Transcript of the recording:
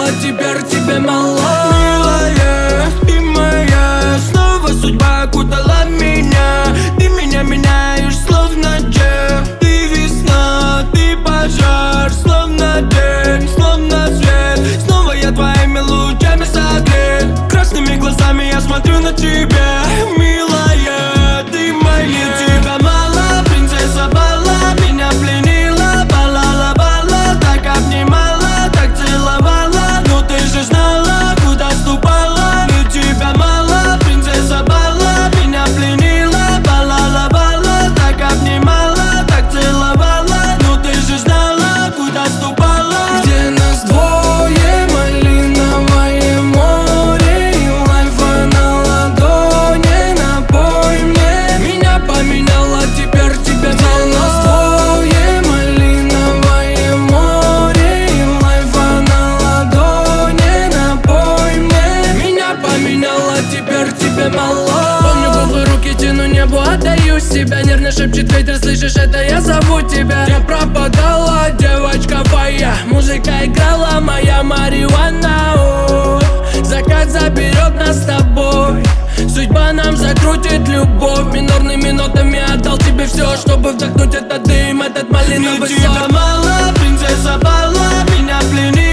поменяла, теперь тебе мало. Милая, ты моя, снова судьба окутала меня. Ты меня меняешь, словно джек. Ты весна, ты пожар, словно день, словно свет. Снова я твоими лучами согрет. Красными глазами я смотрю на тебя. Милая, ты моя. Тебя мало, принцесса Бала, меня пленила. Балала, бала, так обнимала, так целовала. Но ты же знала, куда ступала. Мне тебя мало, принцесса Бала, меня пленила. Балала, бала, так обнимала, так целовала. Но ты же знала, куда ступала. Где нас двое, малиновое море и лайфа на ладони. Напой мне, меня поменяла, теперь тебе мало. Где нас двое, малиновое море и лайфа на ладони. Напой мне, меня поменяла, теперь тебе мало. Помню губы, руки тяну небу, отдаю себя. Нервно шепчет ветер, слышишь, это я зову тебя. Я пропадала, девочка моя. Музыка играла, моя марихуана. Закат заберет нас с тобой. Судьба нам закрутит любовь. Минорными нотами отдал тебе все, чтобы вдохнуть этот дым, этот малиновый сон. Мне тебя мало, принцесса Бала, меня пленила.